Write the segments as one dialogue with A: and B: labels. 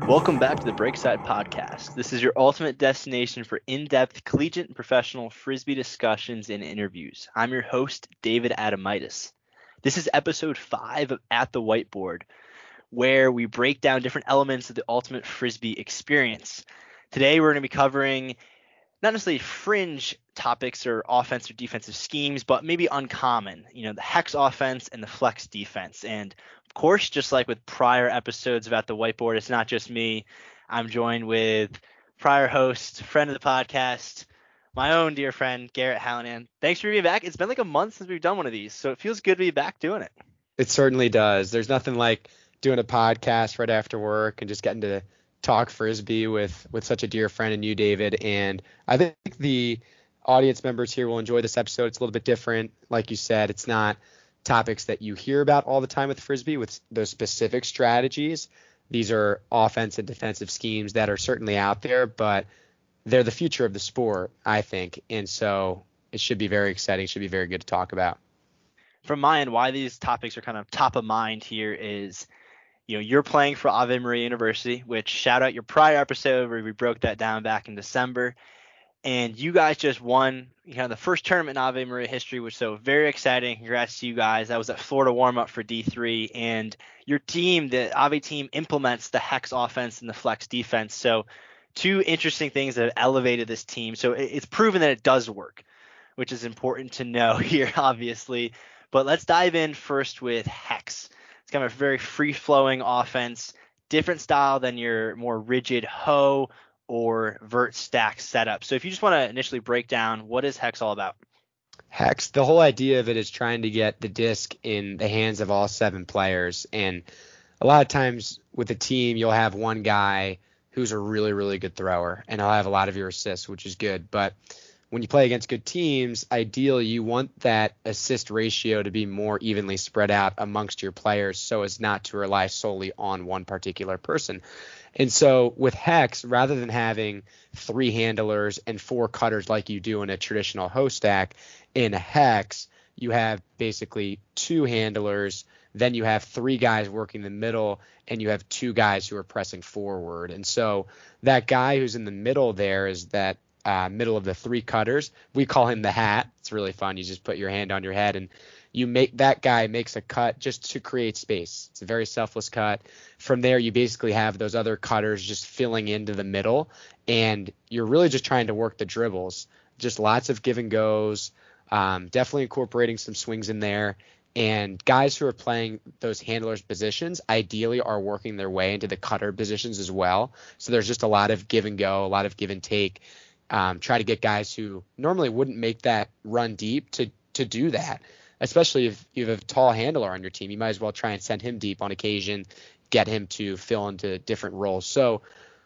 A: Welcome back to the Breakside Podcast. This is your ultimate destination for in-depth collegiate and professional Frisbee discussions and interviews. I'm your host, David Adamitis. This is episode 5 of At the Whiteboard, where we break down different elements of the ultimate Frisbee experience. Today, we're going to be covering not necessarily fringe topics or offense or defensive schemes, but maybe uncommon, the hex offense and the flex defense. And of course, just like with prior episodes of At the Whiteboard, it's not just me. I'm joined with prior host, friend of the podcast, my own dear friend, Garrett Hallinan. Thanks for being back. It's been like a month since we've done one of these, so it feels good to be back doing it.
B: It certainly does. There's nothing like doing a podcast right after work and just getting to talk Frisbee with such a dear friend in you, David. And I think the audience members here will enjoy this episode. It's a little bit different. Like you said, it's not topics that you hear about all the time with Frisbee with those specific strategies. These are offense and defensive schemes that are certainly out there, but they're the future of the sport, I think. And so it should be very exciting. It should be very good to talk about.
A: From my end, why these topics are kind of top of mind here is, you're playing for Ave Maria University, which shout out your prior episode where we broke that down back in December. And you guys just won, the first tournament in Ave Maria history, which so very exciting. Congrats to you guys. That was at Florida warm-up for D3. And your team, the Ave team, implements the hex offense and the flex defense. So two interesting things that have elevated this team. So it's proven that it does work, which is important to know here, obviously. But let's dive in first with hex. It's kind of a very free-flowing offense, different style than your more rigid hoe or vert stack setup. So if you just want to initially break down, what is hex all about?
B: Hex, the whole idea of it is trying to get the disc in the hands of all 7 players. And a lot of times with a team, you'll have one guy who's a really, really good thrower, and he'll have a lot of your assists, which is good. But when you play against good teams, ideally you want that assist ratio to be more evenly spread out amongst your players so as not to rely solely on one particular person. And so with hex, rather than having 3 handlers and 4 cutters like you do in a traditional hoe stack, in a hex, you have basically 2 handlers, then you have 3 guys working the middle, and you have 2 guys who are pressing forward. And so that guy who's in the middle there is that middle of the 3 cutters. We call him the hat. It's really fun. You just put your hand on your head and that guy makes a cut just to create space. It's a very selfless cut. From there, you basically have those other cutters just filling into the middle, and you're really just trying to work the dribbles. Just lots of give and goes, definitely incorporating some swings in there. And guys who are playing those handlers positions ideally are working their way into the cutter positions as well. So there's just a lot of give and go, a lot of give and take. Try to get guys who normally wouldn't make that run deep to do that, especially if you have a tall handler on your team. You might as well try and send him deep on occasion, get him to fill into different roles. So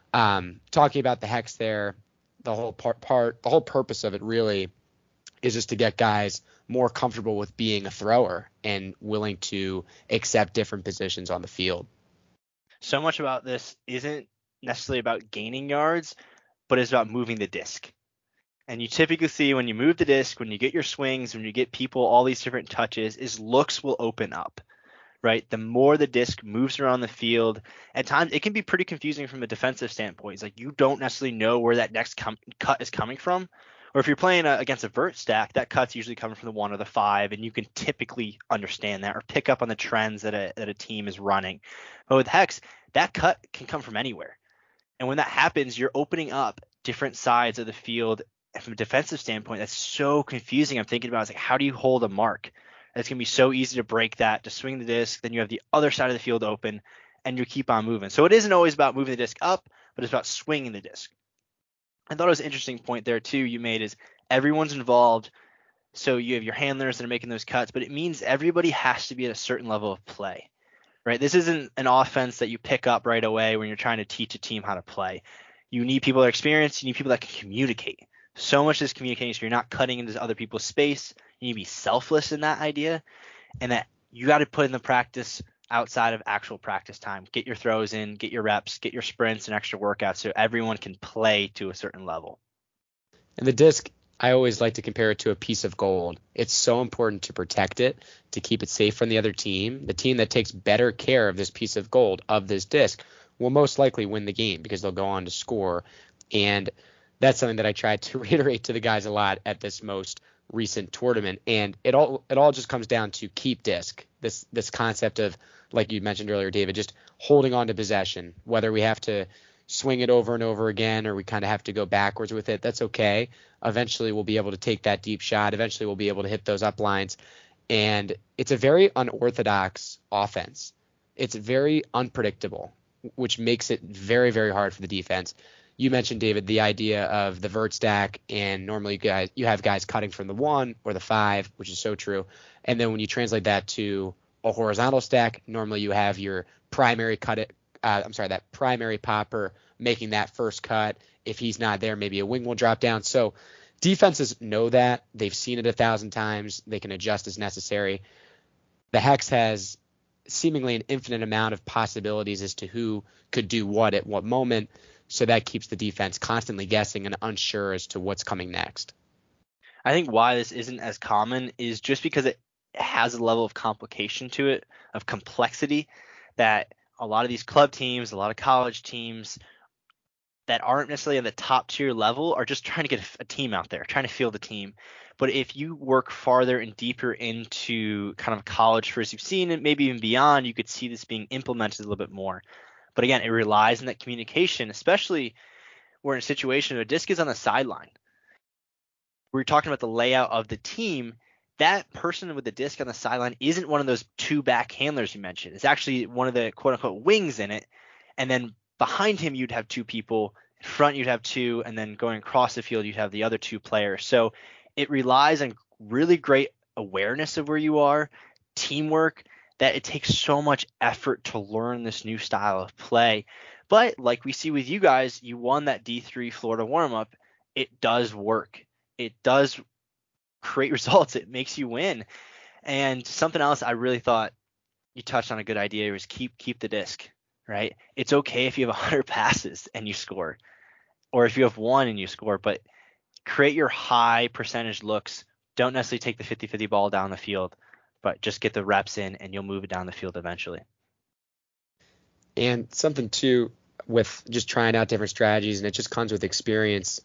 B: talking about the hex there, the whole the whole purpose of it really is just to get guys more comfortable with being a thrower and willing to accept different positions on the field.
A: So much about this isn't necessarily about gaining yards, but it's about moving the disc. And you typically see when you move the disc, when you get your swings, when you get people, all these different touches, is looks will open up, right? The more the disc moves around the field, at times it can be pretty confusing from a defensive standpoint. It's like you don't necessarily know where that next cut is coming from. Or if you're playing against a vert stack, that cut's usually coming from the 1 or the 5, and you can typically understand that or pick up on the trends that a team is running. But with hex, that cut can come from anywhere. And when that happens, you're opening up different sides of the field. And from a defensive standpoint, that's so confusing. I'm thinking about it's like, how do you hold a mark? It's going to be so easy to break that, to swing the disc. Then you have the other side of the field open, and you keep on moving. So it isn't always about moving the disc up, but it's about swinging the disc. I thought it was an interesting point there, too, you made is everyone's involved. So you have your handlers that are making those cuts, but it means everybody has to be at a certain level of play. Right? This isn't an offense that you pick up right away when you're trying to teach a team how to play. You need people that are experienced. You need people that can communicate. So much is communicating, so you're not cutting into other people's space. You need to be selfless in that idea, and that you got to put in the practice outside of actual practice time. Get your throws in, get your reps, get your sprints and extra workouts so everyone can play to a certain level.
B: And the disc, I always like to compare it to a piece of gold. It's so important to protect it, to keep it safe from the other team. The team that takes better care of this piece of gold, of this disc, will most likely win the game because they'll go on to score. And that's something that I tried to reiterate to the guys a lot at this most recent tournament. And it all just comes down to keep disc. This concept of, like you mentioned earlier, David, just holding on to possession, whether we have to swing it over and over again or we kind of have to go backwards with it. That's okay. Eventually we'll be able to take that deep shot. Eventually we'll be able to hit those up lines. And it's a very unorthodox offense. It's very unpredictable, which makes it very, very hard for the defense. You mentioned, David, the idea of the vert stack, and normally you have guys cutting from the 1 or the 5, which is so true. And then when you translate that to a horizontal stack, normally you have your primary that primary popper making that first cut. If he's not there, maybe a wing will drop down. So defenses know that. They've seen it 1,000 times. They can adjust as necessary. The Hex has seemingly an infinite amount of possibilities as to who could do what at what moment. So that keeps the defense constantly guessing and unsure as to what's coming next.
A: I think why this isn't as common is just because it has a level of complication to it, of complexity, that a lot of these club teams, a lot of college teams that aren't necessarily at the top tier level are just trying to get a team out there, trying to field the team. But if you work farther and deeper into kind of college first, you've seen it, maybe even beyond, you could see this being implemented a little bit more. But again, it relies on that communication, especially we're in a situation where a disc is on the sideline. We're talking about the layout of the team. That person with the disc on the sideline isn't one of those 2 back handlers you mentioned. It's actually one of the quote unquote wings in it. And then behind him, you'd have 2 people. In front, you'd have 2. And then going across the field, you'd have the other 2 players. So it relies on really great awareness of where you are, teamwork, that it takes so much effort to learn this new style of play. But like we see with you guys, you won that D3 Florida warm-up. It does work. It does create results. It makes you win. And something else I really thought you touched on a good idea was keep the disc, right? It's okay if you have 100 passes and you score, or if you have 1 and you score, but create your high percentage looks. Don't necessarily take the 50-50 ball down the field, but just get the reps in and you'll move it down the field eventually.
B: And something too with just trying out different strategies, and it just comes with experience,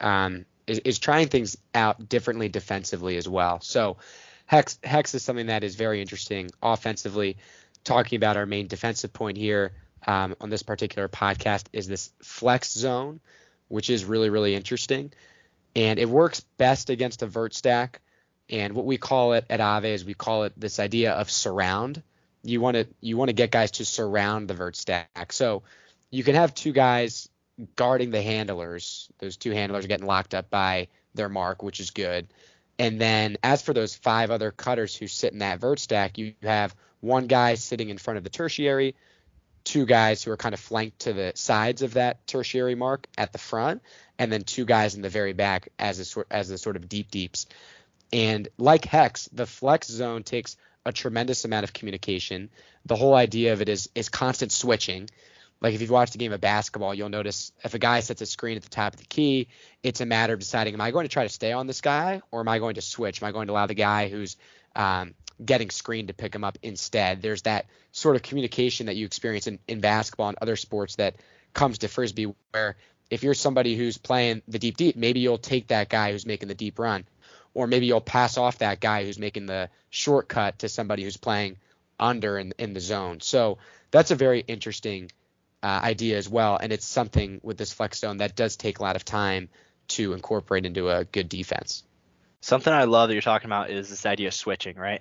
B: is trying things out differently defensively as well. So Hex is something that is very interesting offensively. Talking about our main defensive point here on this particular podcast is this flex zone, which is really, really interesting. And it works best against a vert stack. And what we call it at Aave is we call it this idea of surround. You want to get guys to surround the vert stack. So you can have 2 guys guarding the handlers. Those 2 handlers are getting locked up by their mark, which is good. And then as for those 5 other cutters who sit in that vert stack, you have 1 guy sitting in front of the tertiary, 2 guys who are kind of flanked to the sides of that tertiary mark at the front, and then 2 guys in the very back as the sort of deep deeps. And like Hex, the flex zone takes a tremendous amount of communication. The whole idea of it is constant switching. Like if you've watched a game of basketball, you'll notice if a guy sets a screen at the top of the key, it's a matter of deciding, am I going to try to stay on this guy or am I going to switch? Am I going to allow the guy who's getting screened to pick him up instead? There's that sort of communication that you experience in basketball and other sports that comes to Frisbee, where if you're somebody who's playing the deep, maybe you'll take that guy who's making the deep run. Or maybe you'll pass off that guy who's making the shortcut to somebody who's playing under in the zone. So that's a very interesting idea as well. And it's something with this flex zone that does take a lot of time to incorporate into a good defense.
A: Something I love that you're talking about is this idea of switching, right?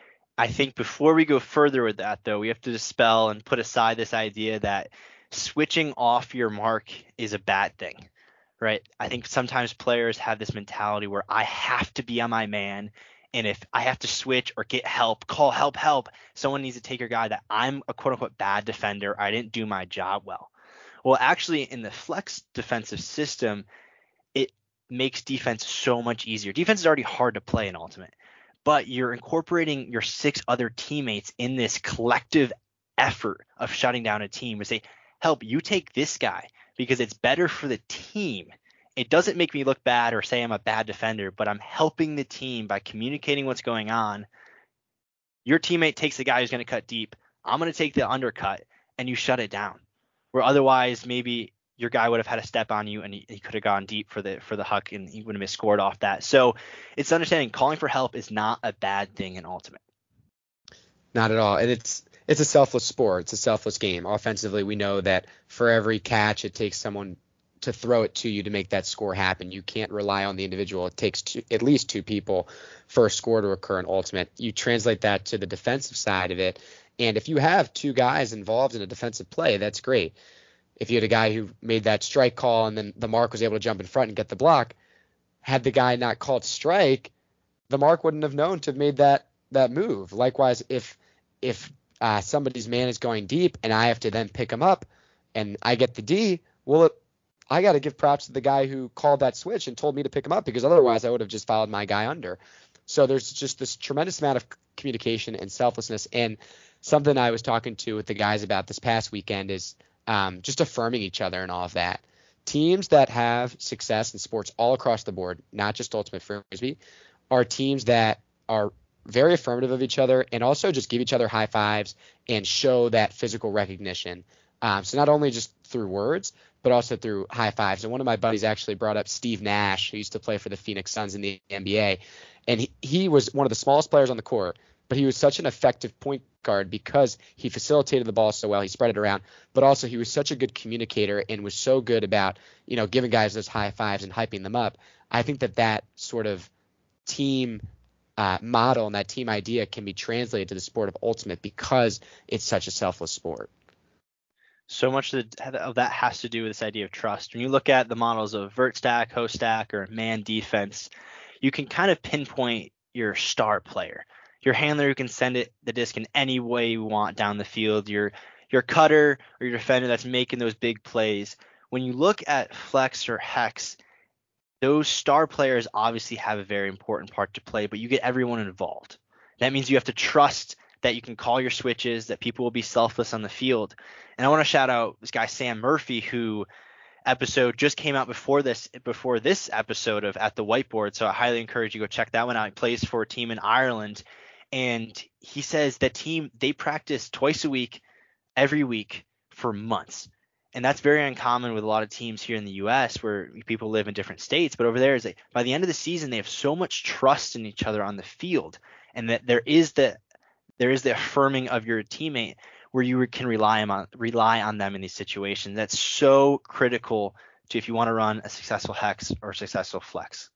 A: I think before we go further with that, though, we have to dispel and put aside this idea that switching off your mark is a bad thing. Right. I think sometimes players have this mentality where I have to be on my man. And if I have to switch or get help, call help, someone needs to take your guy, that I'm a quote unquote bad defender. I didn't do my job well. Well, actually, in the flex defensive system, it makes defense so much easier. Defense is already hard to play in Ultimate, but you're incorporating your 6 other teammates in this collective effort of shutting down a team to say, help, you take this guy, because it's better for the team. It doesn't make me look bad or say I'm a bad defender, but I'm helping the team by communicating what's going on. Your teammate takes the guy who's going to cut deep. I'm going to take the undercut, and you shut it down. where otherwise maybe your guy would have had a step on you and he could have gone deep for the huck and he would have scored off that. So it's understanding calling for help is not a bad thing in Ultimate.
B: Not at all. And it's a selfless sport. It's a selfless game. Offensively, we know that for every catch, it takes someone to throw it to you to make that score happen. You can't rely on the individual. It takes at least two people for a score to occur in Ultimate. You translate that to the defensive side of it, and if you have two guys involved in a defensive play, that's great. If you had a guy who made that strike call and then the mark was able to jump in front and get the block, had the guy not called strike, the mark wouldn't have known to have made that move. Likewise, if somebody's man is going deep and I have to then pick him up and I get the D, well, I got to give props to the guy who called that switch and told me to pick him up, because otherwise I would have just followed my guy under. So there's just this tremendous amount of communication and selflessness. And something I was talking to with the guys about this past weekend is just affirming each other and all of that. Teams that have success in sports all across the board, not just Ultimate Frisbee, are teams that are very affirmative of each other and also just give each other high fives and show that physical recognition. So not only just through words, but also through high fives. And one of my buddies actually brought up Steve Nash, who used to play for the Phoenix Suns in the NBA. And he was one of the smallest players on the court, but he was such an effective point guard because he facilitated the ball so well. He spread it around, but also he was such a good communicator and was so good about, giving guys those high fives and hyping them up. I think that sort of team model and that team idea can be translated to the sport of Ultimate because it's such a selfless sport.
A: So much of that has to do with this idea of trust. When you look at the models of vert stack, host stack, or man defense, you can kind of pinpoint your star player, your handler who can send the disc in any way you want down the field, your cutter or your defender that's making those big plays. When you look at flex or hex, those star players obviously have a very important part to play, but you get everyone involved. That means you have to trust that you can call your switches, that people will be selfless on the field. And I want to shout out this guy, Sam Murphy, who episode just came out before this episode of At the Whiteboard. So I highly encourage you to go check that one out. He plays for a team in Ireland. And he says that team, they practice twice a week, every week for months. And that's very uncommon with a lot of teams here in the U.S. where people live in different states. But over there, is like by the end of the season, they have so much trust in each other on the field, and that there is the affirming of your teammate where you can rely on them in these situations. That's so critical to if you want to run a successful hex or a successful flex.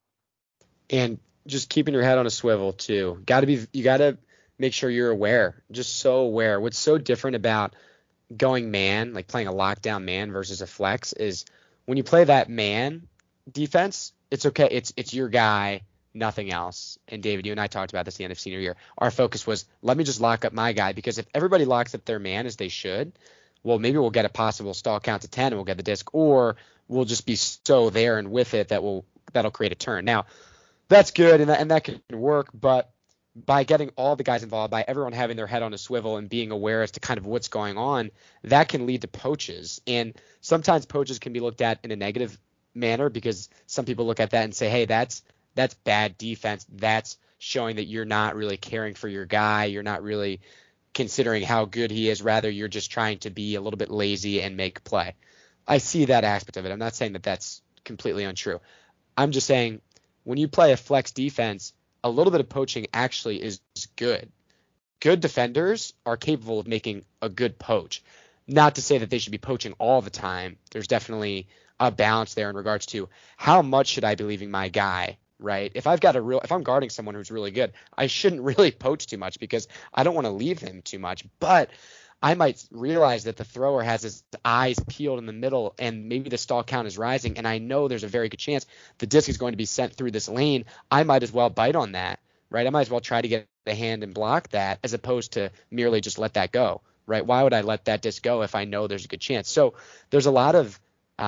B: And just keeping your head on a swivel too. You got to make sure you're aware, just so aware. What's so different about going man, like playing a lockdown man versus a flex, is when you play that man defense, it's okay. It's your guy, nothing else. And David, you and I talked about this at the end of senior year. Our focus was, let me just lock up my guy, because if everybody locks up their man as they should, well, maybe we'll get a possible stall count to 10 and we'll get the disc, or we'll just be so there and with it that'll create a turn. Now, that's good and that can work, but by getting all the guys involved, by everyone having their head on a swivel and being aware as to kind of what's going on, that can lead to poaches. And sometimes poaches can be looked at in a negative manner, because some people look at that and say, hey, that's bad defense. That's showing that you're not really caring for your guy. You're not really considering how good he is. Rather, you're just trying to be a little bit lazy and make play. I see that aspect of it. I'm not saying that that's completely untrue. I'm just saying when you play a flex defense, a little bit of poaching actually is good. Good defenders are capable of making a good poach. Not to say that they should be poaching all the time. There's definitely a balance there in regards to how much should I be leaving my guy, right? If I'm guarding someone who's really good, I shouldn't really poach too much because I don't want to leave him too much. But I might realize that the thrower has his eyes peeled in the middle and maybe the stall count is rising, and I know there's a very good chance the disc is going to be sent through this lane. I might as well bite on that, right? I might as well try to get the hand and block that as opposed to merely just let that go, right? Why would I let that disc go if I know there's a good chance? So there's a lot of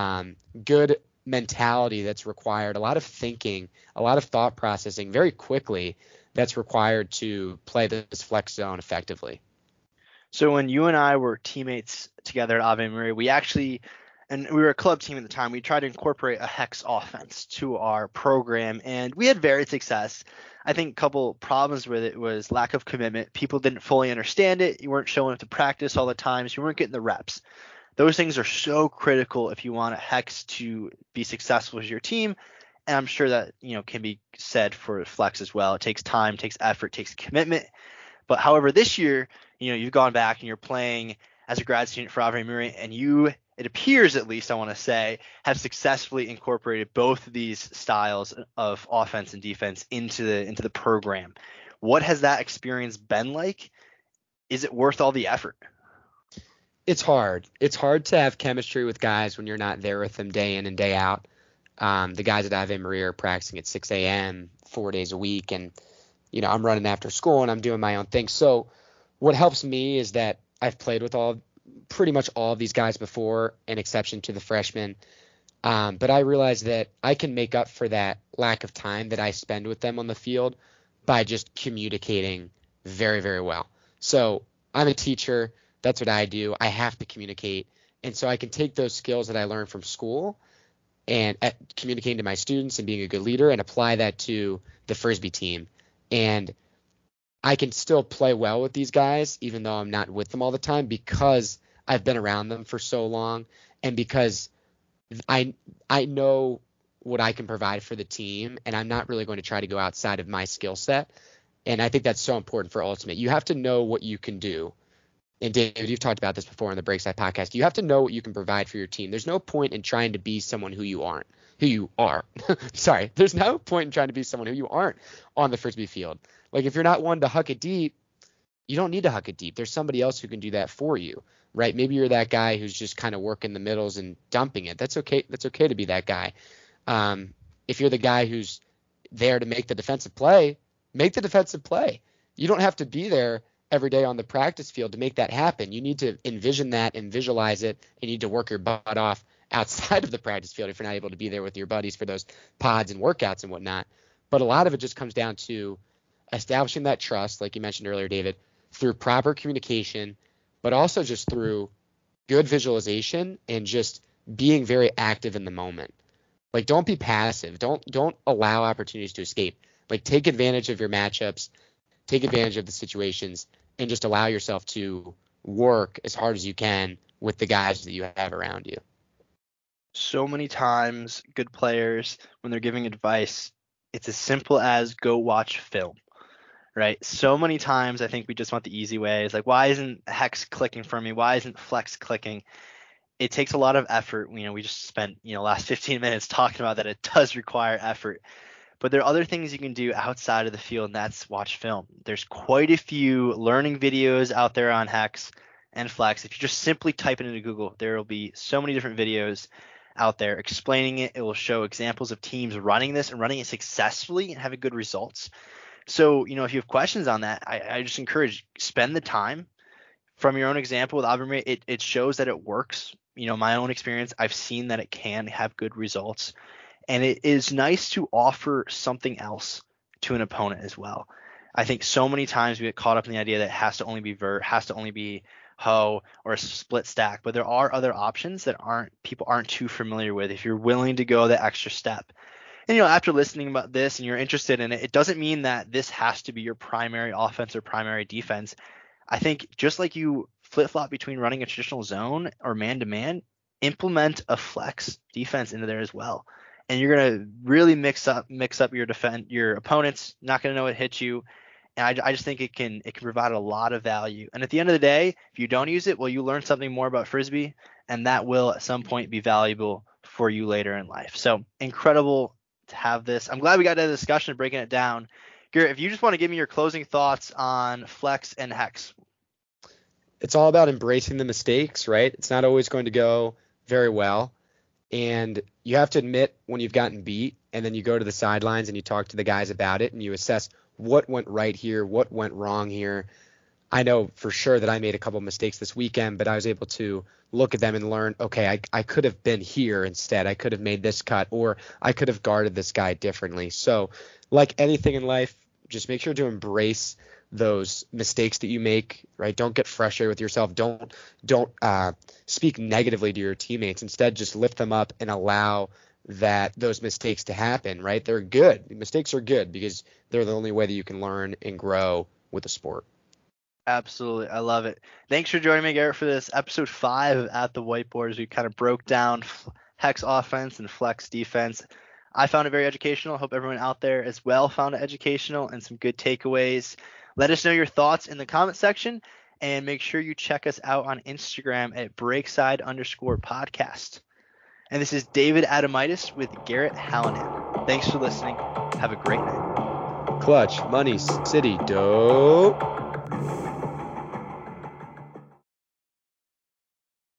B: good mentality that's required, a lot of thinking, a lot of thought processing very quickly that's required to play this flex zone effectively.
A: So when you and I were teammates together at Ave Maria, and we were a club team at the time, we tried to incorporate a hex offense to our program, and we had varied success. I think a couple problems with it was lack of commitment. People didn't fully understand it. You weren't showing up to practice all the time, so you weren't getting the reps. Those things are so critical if you want Hex to be successful as your team. And I'm sure that, can be said for Flex as well. It takes time, takes effort, takes commitment. But however, this year, you've gone back and you're playing as a grad student for Ave Maria, and you, it appears at least, I want to say, have successfully incorporated both of these styles of offense and defense into the program. What has that experience been like? Is it worth all the effort?
B: It's hard. It's hard to have chemistry with guys when you're not there with them day in and day out. The guys at Ave Maria are practicing at 6 a.m. 4 days a week, and I'm running after school and I'm doing my own thing. So what helps me is that I've played with pretty much all of these guys before, an exception to the freshmen. But I realize that I can make up for that lack of time that I spend with them on the field by just communicating very, very well. So I'm a teacher. That's what I do. I have to communicate. And so I can take those skills that I learned from school and communicating to my students and being a good leader and apply that to the Frisbee team. And I can still play well with these guys, even though I'm not with them all the time, because I've been around them for so long and because I know what I can provide for the team, and I'm not really going to try to go outside of my skill set. And I think that's so important for Ultimate. You have to know what you can do. And David, you've talked about this before on the Breakside podcast. You have to know what you can provide for your team. There's no point in trying to be someone who you are. Sorry. There's no point in trying to be someone who you aren't on the Frisbee field. Like if you're not one to huck it deep, you don't need to huck it deep. There's somebody else who can do that for you, right? Maybe you're that guy who's just kind of working the middles and dumping it. That's okay. That's okay to be that guy. If you're the guy who's there to make the defensive play, make the defensive play. You don't have to be there every day on the practice field to make that happen. You need to envision that and visualize it. You need to work your butt off outside of the practice field if you're not able to be there with your buddies for those pods and workouts and whatnot. But a lot of it just comes down to establishing that trust, like you mentioned earlier, David, through proper communication, but also just through good visualization and just being very active in the moment. Like, don't be passive. Don't allow opportunities to escape. Like, take advantage of your matchups, take advantage of the situations, and just allow yourself to work as hard as you can with the guys that you have around you.
A: So many times, good players, when they're giving advice, it's as simple as go watch film, right? So many times, I think we just want the easy way. It's like, why isn't Hex clicking for me? Why isn't Flex clicking? It takes a lot of effort. We just spent, last 15 minutes talking about that. It does require effort. But there are other things you can do outside of the field, and that's watch film. There's quite a few learning videos out there on Hex and Flex. If you just simply type it into Google, there will be so many different videos out there explaining it. It will show examples of teams running this and running it successfully and having good results. So, if you have questions on that, I just encourage, spend the time. From your own example with Ave Maria, it shows that it works. My own experience, I've seen that it can have good results. And it is nice to offer something else to an opponent as well. I think so many times we get caught up in the idea that it has to only be vert, has to only be hoe or a split stack, but there are other options that people aren't too familiar with if you're willing to go the extra step. And after listening about this and you're interested in it, it doesn't mean that this has to be your primary offense or primary defense. I think just like you flip-flop between running a traditional zone or man-to-man, implement a flex defense into there as well. And you're going to really mix up your opponents, not going to know what hits you. And I just think it can provide a lot of value. And at the end of the day, if you don't use it, well, you learn something more about Frisbee, and that will at some point be valuable for you later in life. So incredible to have this. I'm glad we got to the discussion of breaking it down. Garrett, if you just want to give me your closing thoughts on Flex and Hex.
B: It's all about embracing the mistakes, right? It's not always going to go very well. And you have to admit when you've gotten beat, and then you go to the sidelines and you talk to the guys about it and you assess what went right here, what went wrong here. I know for sure that I made a couple mistakes this weekend, but I was able to look at them and learn, okay, I could have been here instead. I could have made this cut, or I could have guarded this guy differently. So like anything in life, just make sure to embrace those mistakes that you make, right? Don't get frustrated with yourself. Don't speak negatively to your teammates. Instead, just lift them up and allow those mistakes to happen, right? They're good. Mistakes are good because they're the only way that you can learn and grow with the sport.
A: Absolutely. I love it. Thanks for joining me, Garrett, for this episode 5 of At the Whiteboard as we kind of broke down Hex offense and flex defense. I found it very educational. I hope everyone out there as well found it educational and some good takeaways. Let us know your thoughts in the comment section and make sure you check us out on Instagram at breakside_podcast. And this is David Adamitis with Garrett Hallinan. Thanks for listening. Have a great night.
B: Clutch, money, city, dope.